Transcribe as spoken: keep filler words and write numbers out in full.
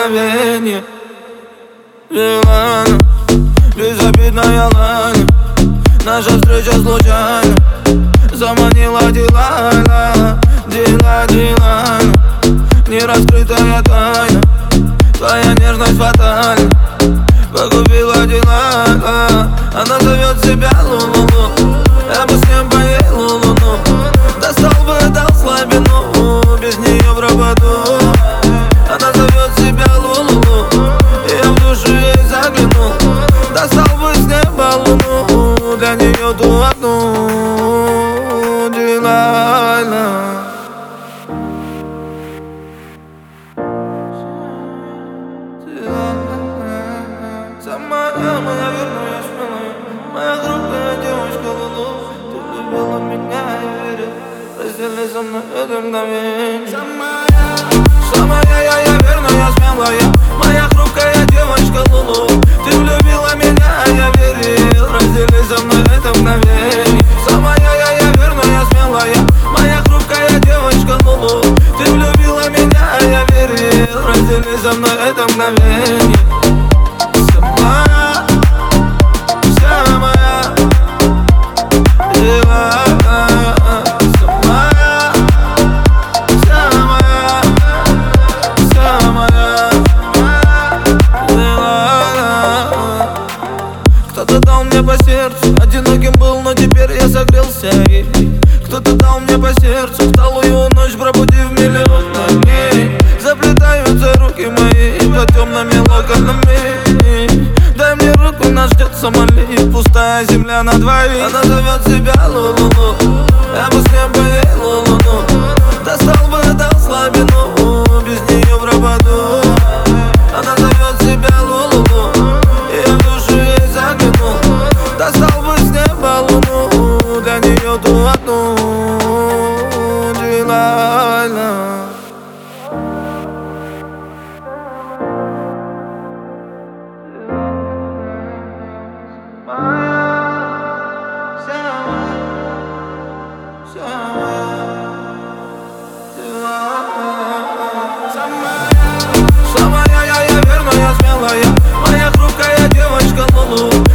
мгновенье. Дилана, безобидная Лана, наша встреча случайна заманила Дилана. Дила, Дилана, нераскрытая тайна, твоя нежность фатальна, погубила Дилана. Она зовет себя Лулулу, я бы с ним поел луну, достал бы, дал слабину, без нее в пропаду. Она зовет себя Лулулу, и я в душу ей заглянул, достал бы с неба луну, для нее ту одну. Дилана, самая моя верная смелая, моя хрупкая девочка Лулу. Ты любила меня, я верил, раздели со мной это мгновенье. Самая, самая я, я верная, смелая, моя хрупкая девочка Лулу. Ты любила меня, я верил, раздели со мной это мгновенье. Самая я, я верная, смелая, моя хрупкая девочка Лулу. Ты любила меня, я верил, раздели со мной это мгновенье. Кто-то дал мне по сердцу, одиноким был, но теперь я согрелся ей. Кто-то дал мне по сердцу, вторую ночь пробудив миллион дней. Заплетаются руки мои под темными локонами. Дай мне руку, нас ждет самолет, пустая земля на двоих. Она зовет себя Лулулу, я бы с ним поел луну, достал бы, дал слабину, без нее в пропаду. Она зовет себя Лулулу, и я в душу ей заглянул, достал бы с неба луну, для нее ту одну. Дилана, самая я, я верная, смелая, моя хрупкая девочка Лулу.